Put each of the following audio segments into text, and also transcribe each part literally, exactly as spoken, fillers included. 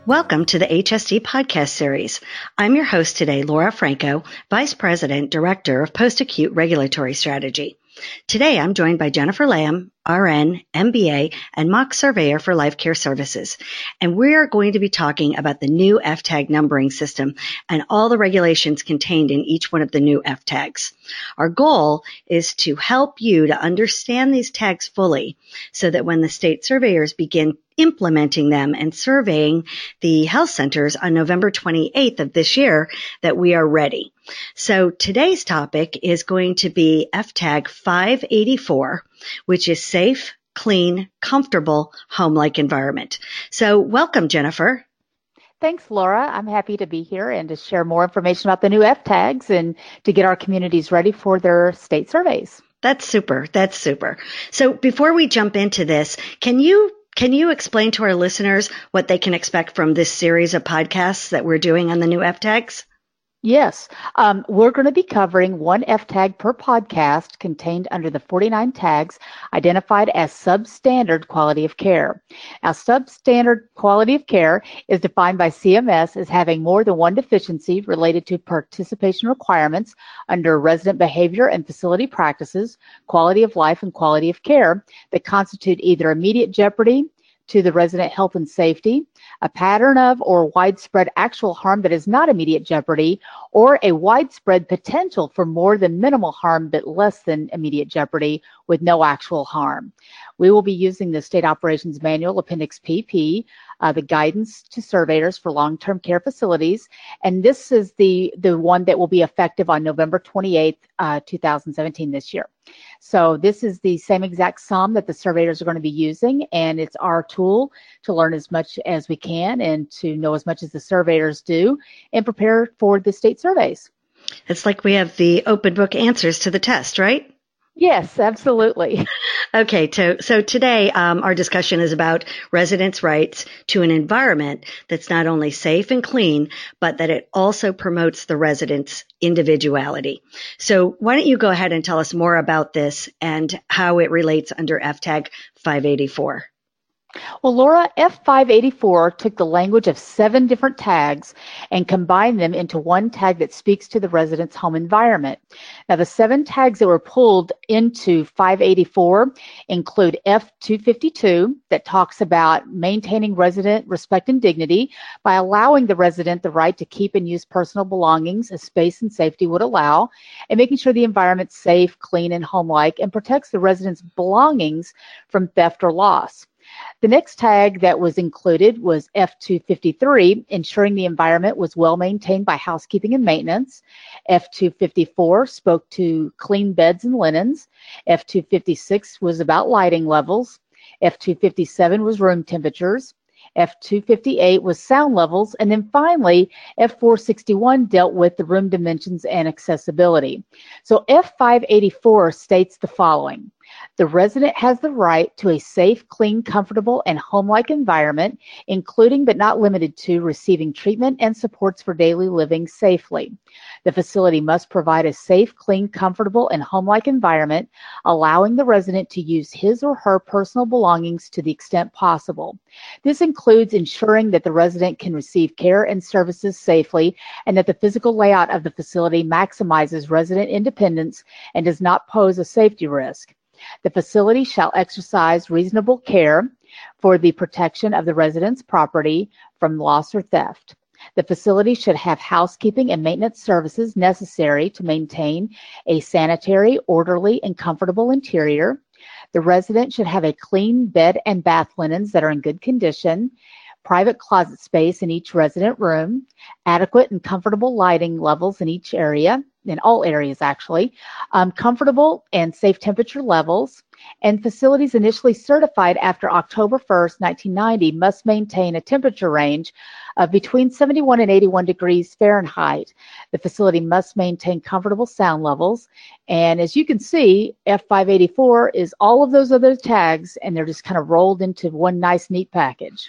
Welcome to the H S D podcast series. I'm your host today, Laura Franco, Vice President, Director of Post-Acute Regulatory Strategy. Today, I'm joined by Jennifer Lamb, R N, M B A, and Mock Surveyor for Life Care Services. And we're going to be talking about the new F TAG numbering system and all the regulations contained in each one of the new F tags. Our goal is to help you to understand these tags fully so that when the state surveyors begin implementing them and surveying the health centers on November twenty-eighth of this year, that we are ready. So today's topic is going to be F TAG five eighty-four, which is safe, clean, comfortable, home-like environment. So welcome, Jennifer. Thanks, Laura. I'm happy to be here and to share more information about the new F tags and to get our communities ready for their state surveys. That's super. That's super. So before we jump into this, can you Can you explain to our listeners what they can expect from this series of podcasts that we're doing on the new F tags? Yes. Um, we're going to be covering one F tag per podcast contained under the forty-nine tags identified as substandard quality of care. Now, substandard quality of care is defined by C M S as having more than one deficiency related to participation requirements under resident behavior and facility practices, quality of life, and quality of care that constitute either immediate jeopardy to the resident health and safety, a pattern of or widespread actual harm that is not immediate jeopardy, or a widespread potential for more than minimal harm but less than immediate jeopardy with no actual harm. We will be using the State Operations Manual, Appendix P P, uh, the guidance to surveyors for long-term care facilities, and this is the, the one that will be effective on November twenty-eighth, uh, two thousand seventeen this year. So this is the same exact sum that the surveyors are going to be using, and it's our tool to learn as much as we can and to know as much as the surveyors do and prepare for the state surveys. It's like we have the open book answers to the test, right? Yes, absolutely. Okay, so, so today um, our discussion is about residents' rights to an environment that's not only safe and clean, but that it also promotes the residents' individuality. So why don't you go ahead and tell us more about this and how it relates under F TAG five eighty-four? Well, Laura, F five eighty-four took the language of seven different tags and combined them into one tag that speaks to the resident's home environment. Now, the seven tags that were pulled into five eighty-four include F two fifty-two, that talks about maintaining resident respect and dignity by allowing the resident the right to keep and use personal belongings as space and safety would allow, and making sure the environment's safe, clean, and home-like, and protects the resident's belongings from theft or loss. The next tag that was included was F two fifty-three, ensuring the environment was well maintained by housekeeping and maintenance. F two fifty-four spoke to clean beds and linens. F two fifty-six was about lighting levels. F two fifty-seven was room temperatures. F two fifty-eight was sound levels. And then finally, F four sixty-one dealt with the room dimensions and accessibility. So F five eighty-four states the following. The resident has the right to a safe, clean, comfortable, and home-like environment, including but not limited to receiving treatment and supports for daily living safely. The facility must provide a safe, clean, comfortable, and home-like environment, allowing the resident to use his or her personal belongings to the extent possible. This includes ensuring that the resident can receive care and services safely and that the physical layout of the facility maximizes resident independence and does not pose a safety risk. The facility shall exercise reasonable care for the protection of the resident's property from loss or theft. The facility should have housekeeping and maintenance services necessary to maintain a sanitary, orderly, and comfortable interior. The resident should have a clean bed and bath linens that are in good condition, private closet space in each resident room, adequate and comfortable lighting levels in each area, in all areas actually, um, comfortable and safe temperature levels, and facilities initially certified after October first, nineteen ninety must maintain a temperature range of between seventy-one and eighty-one degrees Fahrenheit. The facility must maintain comfortable sound levels. And as you can see, F five eighty-four is all of those other tags, and they're just kind of rolled into one nice, neat package.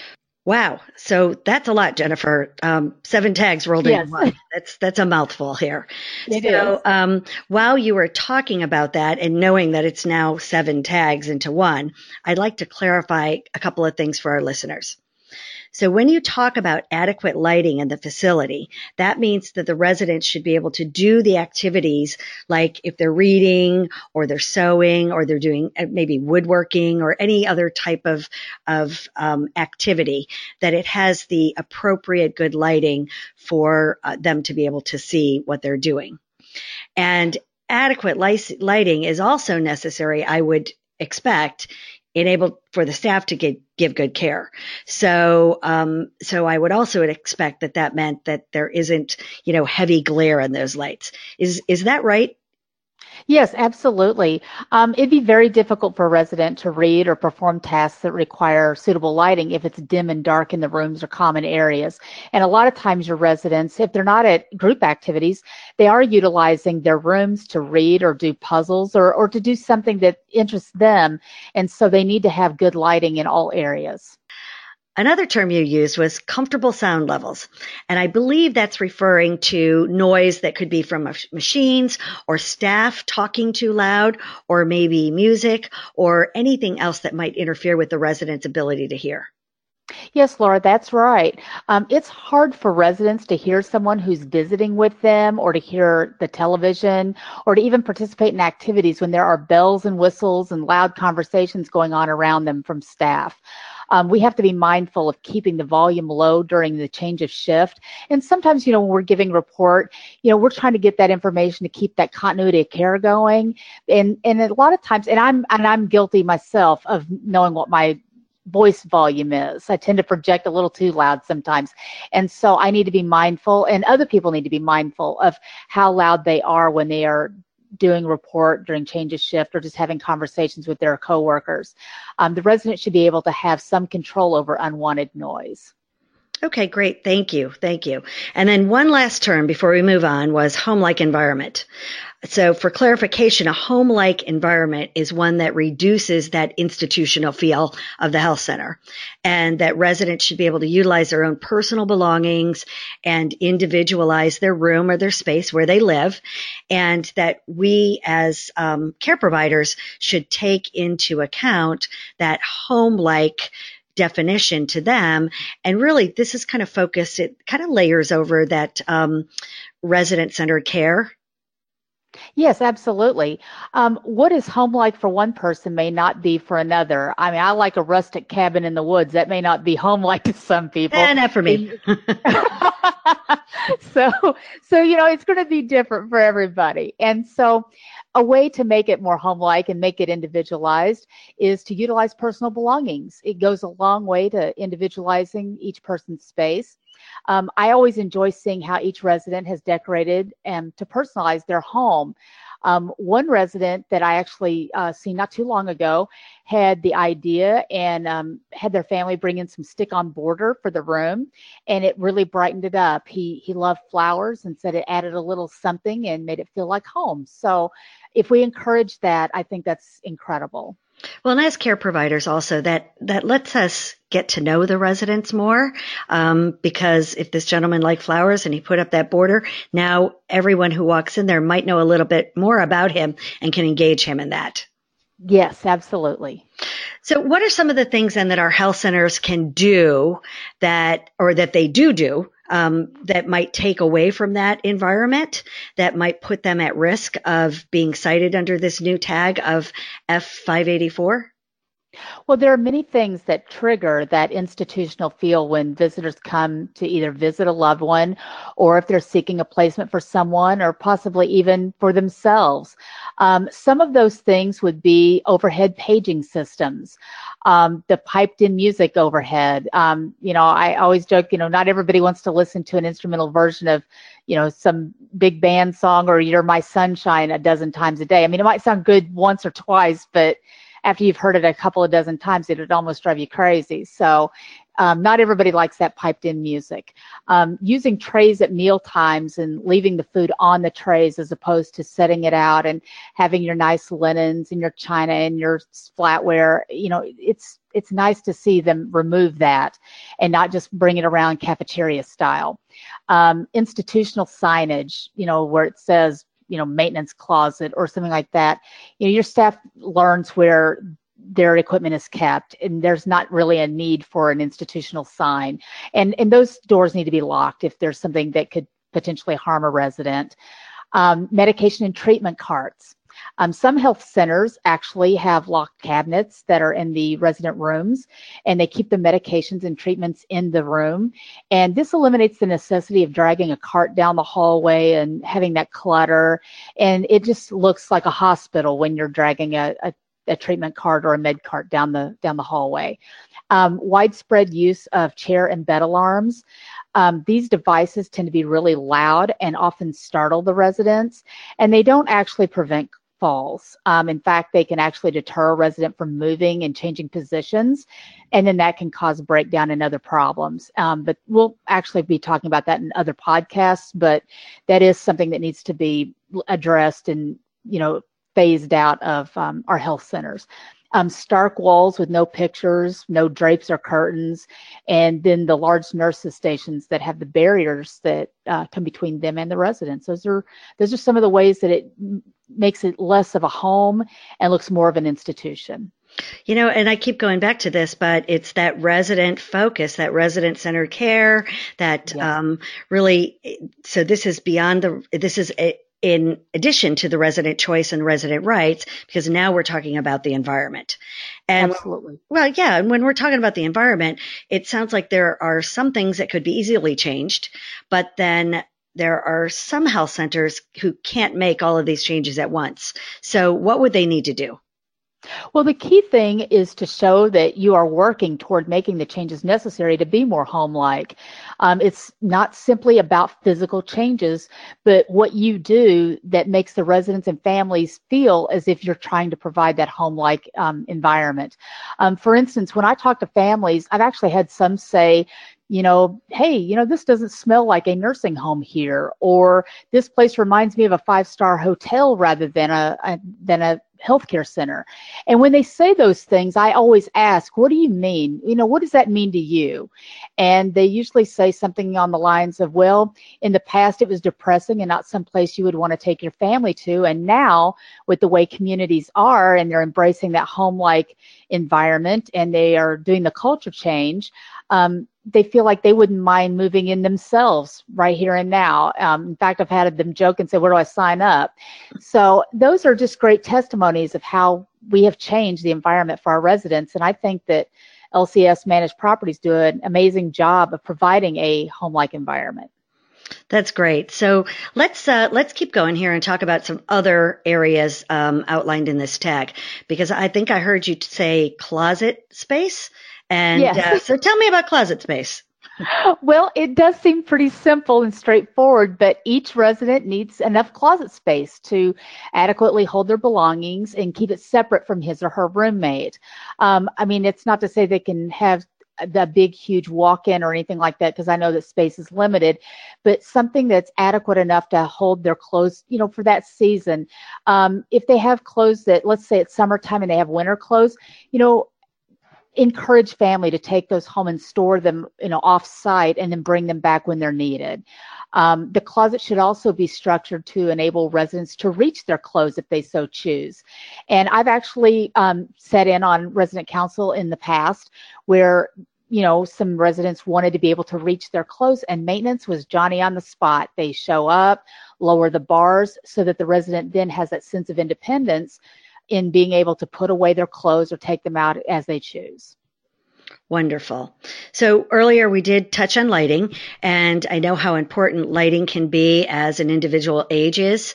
Wow. So that's a lot, Jennifer. Um, seven tags rolled yes. into one. That's, that's a mouthful here. It so, is. Um, while you were talking about that and knowing that it's now seven tags into one, I'd like to clarify a couple of things for our listeners. So when you talk about adequate lighting in the facility, that means that the residents should be able to do the activities, like if they're reading or they're sewing or they're doing maybe woodworking or any other type of, of um, activity, that it has the appropriate good lighting for uh, them to be able to see what they're doing. And adequate light- lighting is also necessary, I would expect, enable for the staff to get, give good care. So, um, so I would also expect that that meant that there isn't, you know, heavy glare in those lights. Is, is that right? Yes, absolutely. Um, it'd be very difficult for a resident to read or perform tasks that require suitable lighting if it's dim and dark in the rooms or common areas. And a lot of times your residents, if they're not at group activities, they are utilizing their rooms to read or do puzzles or, or to do something that interests them. And so they need to have good lighting in all areas. Another term you used was comfortable sound levels. And I believe that's referring to noise that could be from machines or staff talking too loud, or maybe music or anything else that might interfere with the residents' ability to hear. Yes, Laura, that's right. Um, it's hard for residents to hear someone who's visiting with them or to hear the television or to even participate in activities when there are bells and whistles and loud conversations going on around them from staff. Um, we have to be mindful of keeping the volume low during the change of shift. And sometimes, you know, when we're giving report, you know, we're trying to get that information to keep that continuity of care going. And and a lot of times, and I'm and I'm guilty myself of knowing what my voice volume is. I tend to project a little too loud sometimes. And so I need to be mindful, and other people need to be mindful of how loud they are when they are doing report during change of shift or just having conversations with their coworkers. Um, the resident should be able to have some control over unwanted noise. Okay, great. Thank you. Thank you. And then one last term before we move on was home-like environment. So for clarification, a home-like environment is one that reduces that institutional feel of the health center, and that residents should be able to utilize their own personal belongings and individualize their room or their space where they live, and that we as um, care providers should take into account that home-like definition to them. And really, this is kind of focused, it kind of layers over that um, resident-centered care. Yes, absolutely. Um, what is home like for one person may not be for another. I mean, I like a rustic cabin in the woods. That may not be home like to some people. Eh, not for me. so, so, you know, it's going to be different for everybody. And so a way to make it more home-like and make it individualized is to utilize personal belongings. It goes a long way to individualizing each person's space. Um, I always enjoy seeing how each resident has decorated um, to personalize their home. Um, one resident that I actually uh, seen not too long ago had the idea and um, had their family bring in some stick-on border for the room, and it really brightened it up. He he loved flowers and said it added a little something and made it feel like home. So if we encourage that, I think that's incredible. Well, and as care providers also, that, that lets us get to know the residents more, um, because if this gentleman liked flowers and he put up that border, now everyone who walks in there might know a little bit more about him and can engage him in that. Yes, absolutely. So what are some of the things then that our health centers can do that, or that they do do, um, that might take away from that environment, that might put them at risk of being cited under this new tag of F five eighty-four? Well, there are many things that trigger that institutional feel when visitors come to either visit a loved one, or if they're seeking a placement for someone, or possibly even for themselves. Um, some of those things would be overhead paging systems, um, the piped-in music overhead. Um, you know, I always joke, you know, not everybody wants to listen to an instrumental version of, you know, some big band song or You're My Sunshine a dozen times a day. I mean, it might sound good once or twice, but after you've heard it a couple of dozen times, it would almost drive you crazy. So um, not everybody likes that piped in music. Um, using trays at meal times and leaving the food on the trays as opposed to setting it out and having your nice linens and your china and your flatware, you know, it's it's nice to see them remove that and not just bring it around cafeteria style. Um, institutional signage, you know, where it says, you know, maintenance closet or something like that. You know, your staff learns where their equipment is kept, and there's not really a need for an institutional sign. And, and those doors need to be locked if there's something that could potentially harm a resident. Um, medication and treatment carts. Um, some health centers actually have locked cabinets that are in the resident rooms, and they keep the medications and treatments in the room. And this eliminates the necessity of dragging a cart down the hallway and having that clutter. And it just looks like a hospital when you're dragging a, a, a treatment cart or a med cart down the down the hallway. Um, widespread use of chair and bed alarms. Um, these devices tend to be really loud and often startle the residents, and they don't actually prevent falls. Um, in fact, they can actually deter a resident from moving and changing positions, and then that can cause breakdown and other problems. Um, but we'll actually be talking about that in other podcasts, but that is something that needs to be addressed and, you know, phased out of um, our health centers. Um, stark walls with no pictures, no drapes or curtains, and then the large nurses stations that have the barriers that uh, come between them and the residents. Those are those are some of the ways that it m- makes it less of a home and looks more of an institution. You know, and I keep going back to this, but it's that resident focus, that resident-centered care, that Yeah. um, really, so this is beyond the, this is a, in addition to the resident choice and resident rights, because now we're talking about the environment. And Absolutely. well, yeah, and when we're talking about the environment, it sounds like there are some things that could be easily changed, but then there are some health centers who can't make all of these changes at once. So what would they need to do? Well, the key thing is to show that you are working toward making the changes necessary to be more home-like. Um, it's not simply about physical changes, but what you do that makes the residents and families feel as if you're trying to provide that home-like um, environment. Um, for instance, when I talk to families, I've actually had some say, you know, hey, you know, this doesn't smell like a nursing home here, or this place reminds me of a five-star hotel rather than a, a than a healthcare center. And when they say those things, I always ask, what do you mean? You know, what does that mean to you? And they usually say something on the lines of, well, in the past it was depressing and not someplace you would want to take your family to. And now with the way communities are, and they're embracing that home-like environment, and they are doing the culture change, um, they feel like they wouldn't mind moving in themselves right here and now. Um, in fact, I've had them joke and say, where do I sign up? So those are just great testimonies of how we have changed the environment for our residents. And I think that L C S Managed Properties do an amazing job of providing a home-like environment. That's great. So let's uh, let's keep going here and talk about some other areas um, outlined in this tag, because I think I heard you say closet space. And Yes. uh, so tell me about closet space. Well, it does seem pretty simple and straightforward, but each resident needs enough closet space to adequately hold their belongings and keep it separate from his or her roommate. Um, I mean, it's not to say they can have the big, huge walk-in or anything like that, because I know that space is limited, but something that's adequate enough to hold their clothes, you know, for that season. Um, if they have clothes that, let's say it's summertime and they have winter clothes, you know, encourage family to take those home and store them, you know, off-site and then bring them back when they're needed. Um, the closet should also be structured to enable residents to reach their clothes if they so choose. And I've actually um, sat in on resident council in the past where, you know, some residents wanted to be able to reach their clothes, and maintenance was Johnny on the spot. They show up, lower the bars so that the resident then has that sense of independence in being able to put away their clothes or take them out as they choose. Wonderful. So earlier we did touch on lighting, and I know how important lighting can be as an individual ages.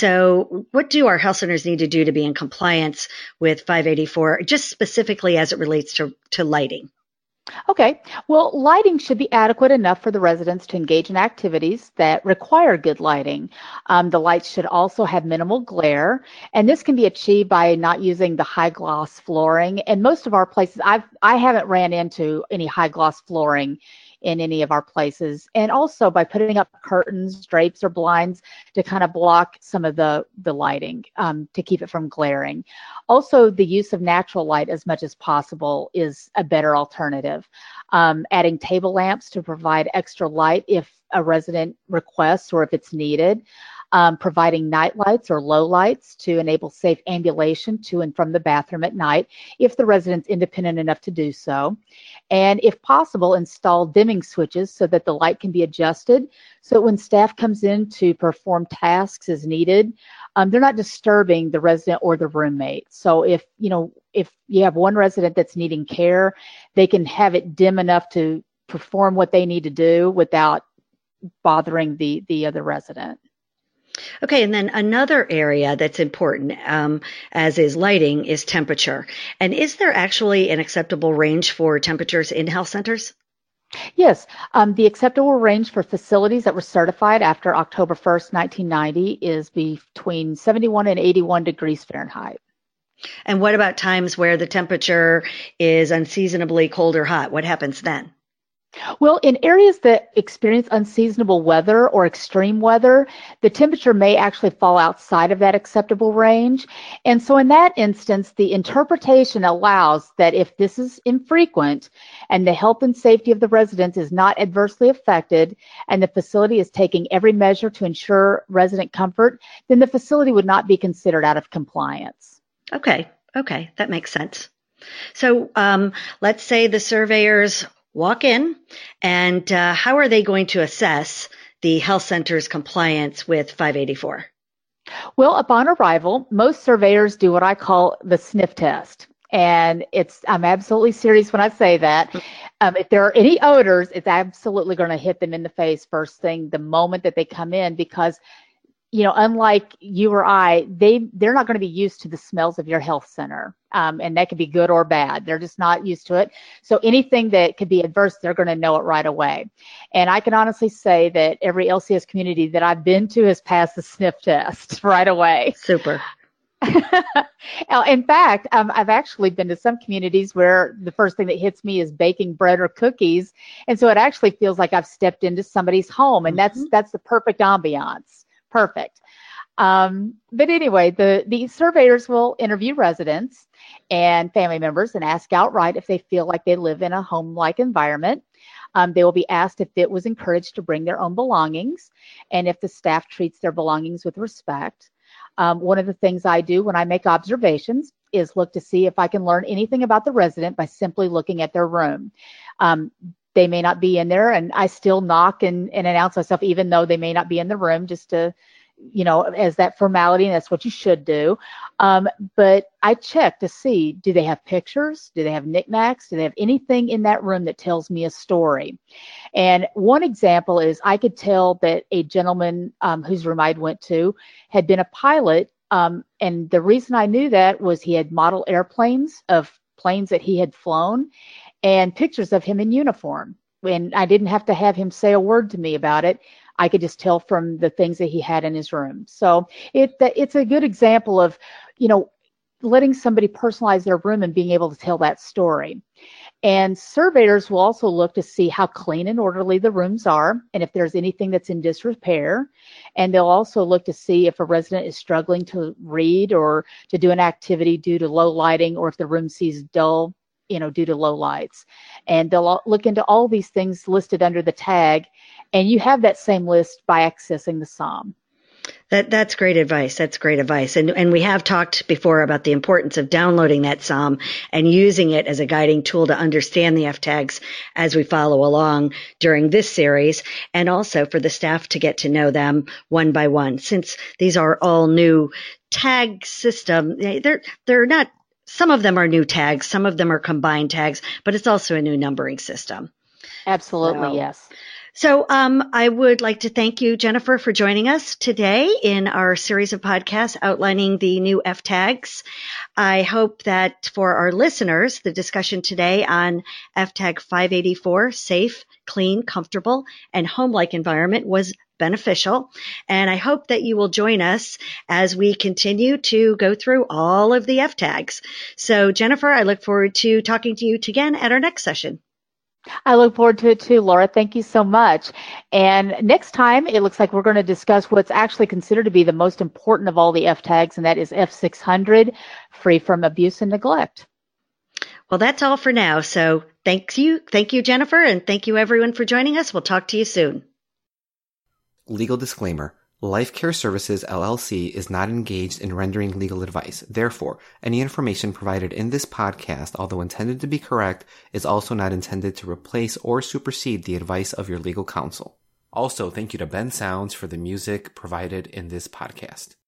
So what do our health centers need to do to be in compliance with five eighty-four, just specifically as it relates to, to lighting? Okay, well, lighting should be adequate enough for the residents to engage in activities that require good lighting. Um, the lights should also have minimal glare, and this can be achieved by not using the high gloss flooring. And most of our places, I've, I haven't ran into any high gloss flooring in any of our places, and also by putting up curtains, drapes, or blinds to kind of block some of the, the lighting um, to keep it from glaring. Also, the use of natural light as much as possible is a better alternative. Um, adding table lamps to provide extra light if a resident requests or if it's needed. um, providing night lights or low lights to enable safe ambulation to and from the bathroom at night if the resident's independent enough to do so. And if possible, install dimming switches so that the light can be adjusted so that when staff comes in to perform tasks as needed, um, they're not disturbing the resident or the roommate. So if, you know, if you have one resident that's needing care, they can have it dim enough to perform what they need to do without bothering the, the other resident. Okay, and then another area that's important, um, as is lighting, is temperature. And is there actually an acceptable range for temperatures in health centers? Yes, um, the acceptable range for facilities that were certified after October first, nineteen ninety is between seventy-one and eighty-one degrees Fahrenheit. And what about times where the temperature is unseasonably cold or hot? What happens then? Well, in areas that experience unseasonable weather or extreme weather, the temperature may actually fall outside of that acceptable range. And so in that instance, the interpretation allows that if this is infrequent and the health and safety of the residents is not adversely affected and the facility is taking every measure to ensure resident comfort, then the facility would not be considered out of compliance. Okay, okay, that makes sense. So um, let's say the surveyors walk in, and uh, how are they going to assess the health center's compliance with five eighty-four? Well, upon arrival, most surveyors do what I call the sniff test. And it's, I'm absolutely serious when I say that. Um, if there are any odors, it's absolutely going to hit them in the face first thing the moment that they come in, because you know, unlike you or I, they, they're not going to be used to the smells of your health center. Um, and that could be good or bad. They're just not used to it. So anything that could be adverse, they're going to know it right away. And I can honestly say that every L C S community that I've been to has passed the sniff test right away. Super. In fact, um, I've actually been to some communities where the first thing that hits me is baking bread or cookies. And so it actually feels like I've stepped into somebody's home. And Mm-hmm. that's, that's the perfect ambiance. Perfect. Um, but anyway, the, the surveyors will interview residents and family members and ask outright if they feel like they live in a home-like environment. Um, they will be asked if it was encouraged to bring their own belongings and if the staff treats their belongings with respect. Um, one of the things I do when I make observations is look to see if I can learn anything about the resident by simply looking at their room. Um, They may not be in there, and I still knock and, and announce myself, even though they may not be in the room, just to, you know, as that formality, and that's what you should do. Um, but I check to see, do they have pictures? Do they have knickknacks? Do they have anything in that room that tells me a story? And one example is I could tell that a gentleman um, whose room I'd went to had been a pilot, um, and the reason I knew that was he had model airplanes of planes that he had flown, and pictures of him in uniform. And I didn't have to have him say a word to me about it. I could just tell from the things that he had in his room. So it, it's a good example of, you know, letting somebody personalize their room and being able to tell that story. And surveyors will also look to see how clean and orderly the rooms are and if there's anything that's in disrepair. And they'll also look to see if a resident is struggling to read or to do an activity due to low lighting, or if the room sees dull, you know, due to low lights. And they'll look into all these things listed under the tag, and you have that same list by accessing the S O M. That that's great advice. That's great advice. And and we have talked before about the importance of downloading that S O M and using it as a guiding tool to understand the F tags as we follow along during this series, and also for the staff to get to know them one by one. Since these are all new tag system, they're they're not. Some of them are new tags, some of them are combined tags, but it's also a new numbering system. Absolutely, so, yes. So um, I would like to thank you, Jennifer, for joining us today in our series of podcasts outlining the new F tags. I hope that for our listeners, the discussion today on F tag five eighty-four, safe, clean, comfortable, and home-like environment was beneficial. And I hope that you will join us as we continue to go through all of the F tags. So Jennifer, I look forward to talking to you again at our next session. I look forward to it too, Laura. Thank you so much. And next time, it looks like we're going to discuss what's actually considered to be the most important of all the F tags, and that is F six hundred, free from abuse and neglect. Well, that's all for now. So thank you. Thank you, Jennifer. And thank you everyone for joining us. We'll talk to you soon. Legal disclaimer. Life Care Services, L L C is not engaged in rendering legal advice. Therefore, any information provided in this podcast, although intended to be correct, is also not intended to replace or supersede the advice of your legal counsel. Also, thank you to Ben Sounds for the music provided in this podcast.